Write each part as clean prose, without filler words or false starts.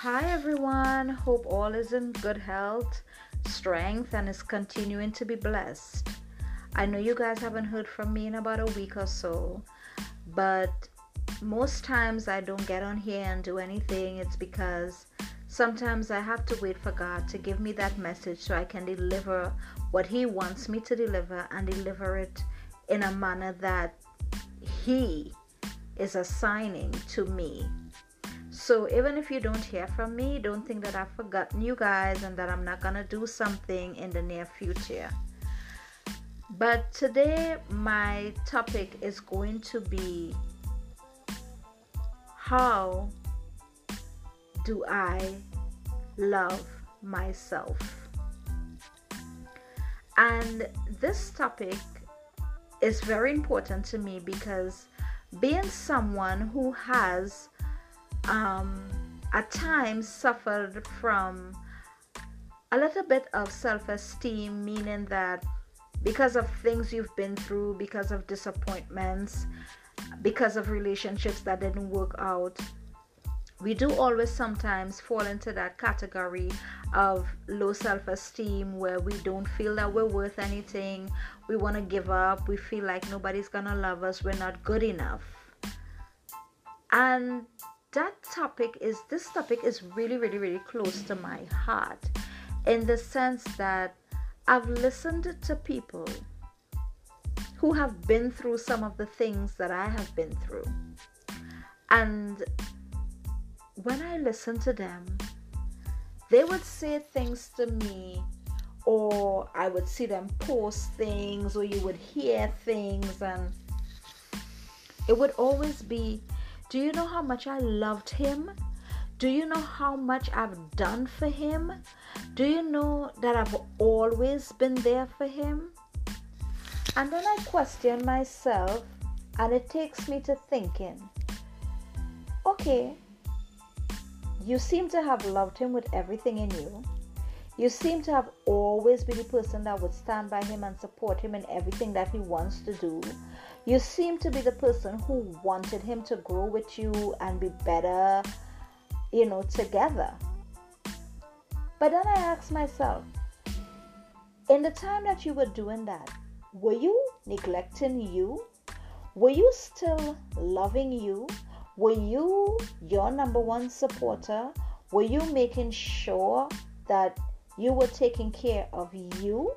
Hi everyone, hope all is in good health, strength, and is continuing to be blessed. I know you guys haven't heard from me in about a week or so, but most times I don't get on here and do anything. It's because sometimes I have to wait for God to give me that message so I can deliver what He wants me to deliver and deliver it in a manner that He is assigning to me. So even if you don't hear from me, don't think that I've forgotten you guys and that I'm not going to do something in the near future. But today my topic is going to be, how do I love myself? And this topic is very important to me because being someone who has at times suffered from a little bit of self-esteem, meaning that because of things you've been through, because of disappointments, because of relationships that didn't work out, we do always sometimes fall into that category of low self-esteem where we don't feel that we're worth anything. We want to give up. We feel like nobody's gonna love us. We're not good enough. And this topic is really, really, really close to my heart, in the sense that I've listened to people who have been through some of the things that I have been through. And when I listen to them, they would say things to me, or I would see them post things, or you would hear things, and it would always be, do you know how much I loved him? Do you know how much I've done for him? Do you know that I've always been there for him? And then I question myself, and it takes me to thinking, okay, you seem to have loved him with everything in you. You seem to have always been the person that would stand by him and support him in everything that he wants to do. You seem to be the person who wanted him to grow with you and be better, together. But then I asked myself, in the time that you were doing that, were you neglecting you? Were you still loving you? Were you your number one supporter? Were you making sure that you were taking care of you?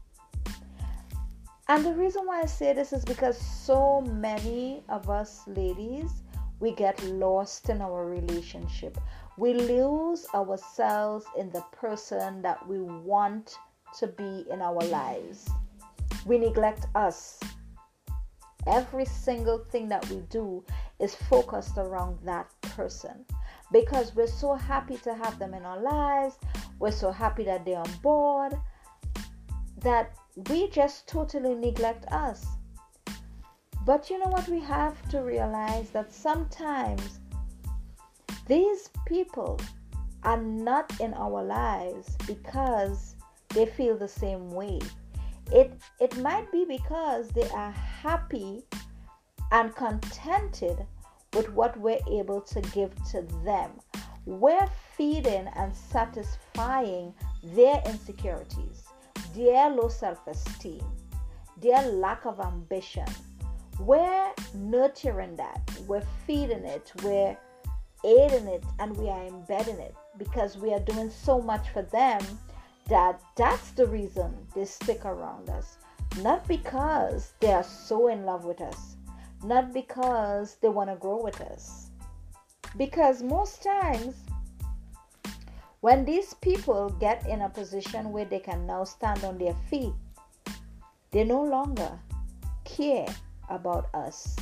And the reason why I say this is because so many of us ladies, we get lost in our relationship. We lose ourselves in the person that we want to be in our lives. We neglect us. Every single thing that we do is focused around that person, because we're so happy to have them in our lives. We're so happy that they're on board, that we just totally neglect us. But you know what? We have to realize that sometimes these people are not in our lives because they feel the same way. It might be because they are happy and contented with what we're able to give to them. We're feeding and satisfying their insecurities, their low self-esteem, their lack of ambition. We're nurturing that. We're feeding it. We're aiding it, and we are embedding it because we are doing so much for them that's the reason they stick around us. Not because they are so in love with us, not because they want to grow with us. Because most times, when these people get in a position where they can now stand on their feet, they no longer care about us.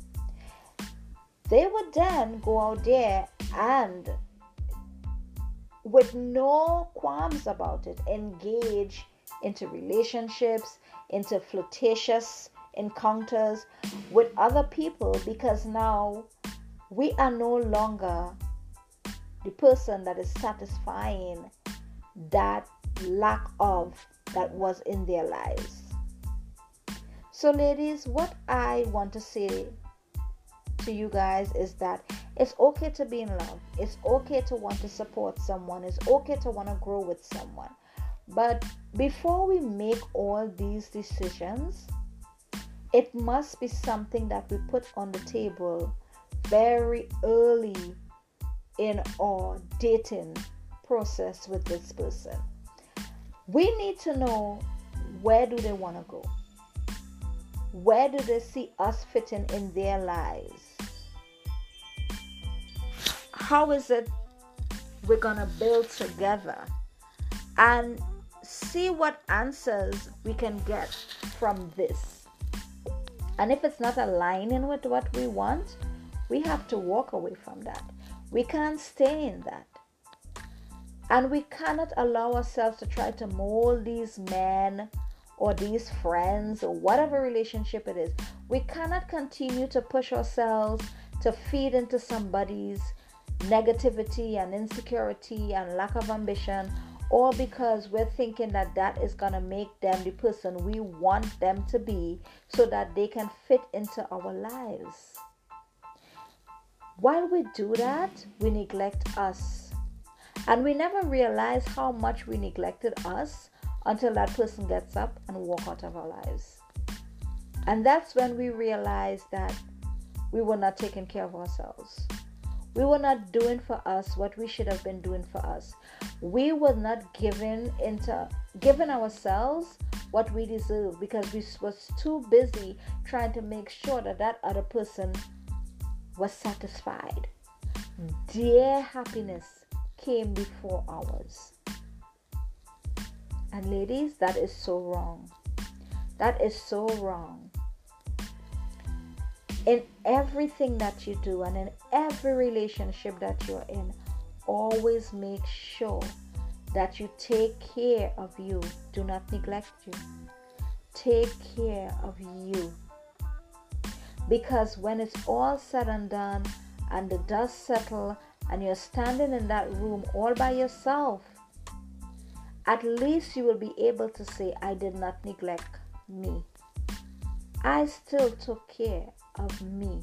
They would then go out there and, with no qualms about it, engage into relationships, into flirtatious encounters with other people, because now we are no longer the person that is satisfying that lack of that was in their lives. So ladies, what I want to say to you guys is that it's okay to be in love. It's okay to want to support someone. It's okay to want to grow with someone. But before we make all these decisions, it must be something that we put on the table very early in our dating process with this person. We need to know, where do they want to go? Where do they see us fitting in their lives? How is it we're going to build together? And see what answers we can get from this. And if it's not aligning with what we want, we have to walk away from that. We can't stay in that. And we cannot allow ourselves to try to mold these men or these friends or whatever relationship it is. We cannot continue to push ourselves to feed into somebody's negativity and insecurity and lack of ambition, all because we're thinking that that is going to make them the person we want them to be so that they can fit into our lives. While we do that, we neglect us. And we never realize how much we neglected us until that person gets up and walks out of our lives. And that's when we realize that we were not taking care of ourselves. We were not doing for us what we should have been doing for us. We were not giving ourselves what we deserve because we was too busy trying to make sure that that other person was satisfied. Their happiness came before ours. And ladies, that is so wrong. That is so wrong. In everything that you do and in every relationship that you're in, always make sure that you take care of you. Do not neglect you. Take care of you. Because when it's all said and done and the dust settles and you're standing in that room all by yourself, at least you will be able to say, I did not neglect me. I still took care of me.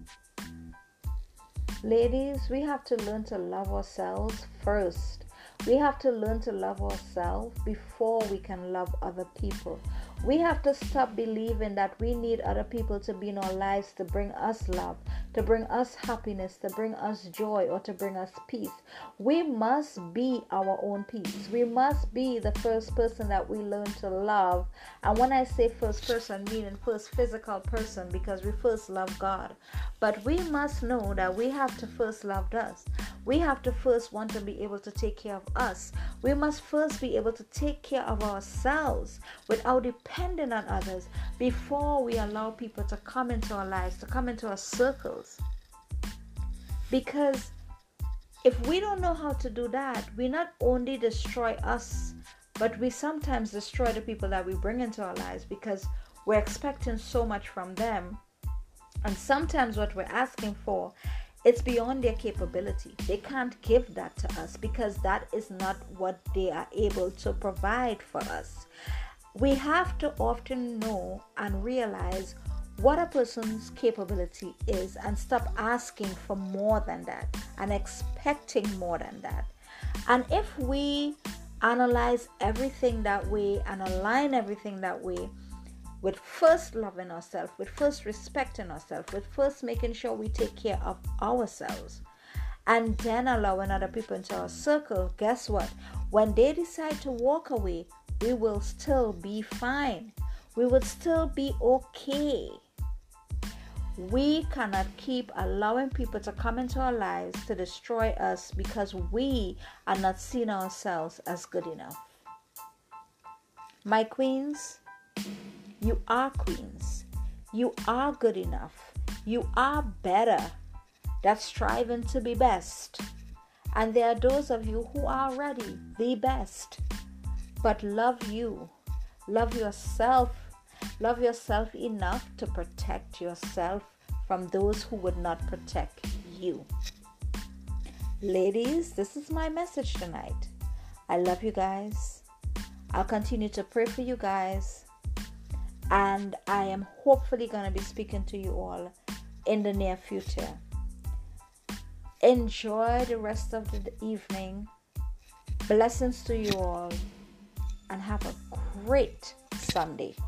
Ladies, we have to learn to love ourselves first. We have to learn to love ourselves before we can love other people. We have to stop believing that we need other people to be in our lives to bring us love, to bring us happiness, to bring us joy, or to bring us peace. We must be our own peace. We must be the first person that we learn to love. And when I say first person, meaning first physical person, because we first love God. But we must know that we have to first love us. We have to first want to be able to take care of us. We must first be able to take care of ourselves without depending on others before we allow people to come into our lives, to come into our circles. Because if we don't know how to do that, we not only destroy us, but we sometimes destroy the people that we bring into our lives because we're expecting so much from them. And sometimes what we're asking for, it's beyond their capability. They can't give that to us because that is not what they are able to provide for us. We have to often know and realize what a person's capability is and stop asking for more than that and expecting more than that. And if we analyze everything that way and align everything that way, with first loving ourselves, with first respecting ourselves, with first making sure we take care of ourselves, and then allowing other people into our circle, guess what? When they decide to walk away, we will still be fine. We will still be okay. We cannot keep allowing people to come into our lives to destroy us because we are not seeing ourselves as good enough. My queens, you are queens. You are good enough. You are better. That's striving to be best. And there are those of you who are already the best. But love you. Love yourself. Love yourself enough to protect yourself from those who would not protect you. Ladies, this is my message tonight. I love you guys. I'll continue to pray for you guys. And I am hopefully going to be speaking to you all in the near future. Enjoy the rest of the evening. Blessings to you all, and have a great Sunday.